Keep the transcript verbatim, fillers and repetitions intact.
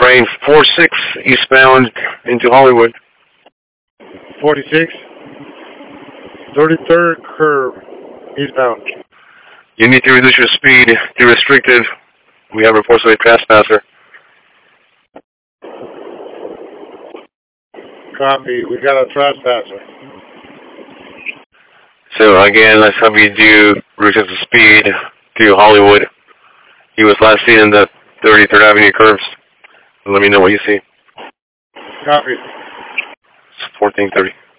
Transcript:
train four six eastbound into Hollywood. forty-six. thirty-third curve eastbound. You need to reduce your speed to restricted. We have reports of a trespasser. Copy. We got a trespasser. So again, let's have you do reduce the speed to Hollywood. He was last seen in the thirty-third Avenue curves. Let me know what you see. Copy. fourteen thirty.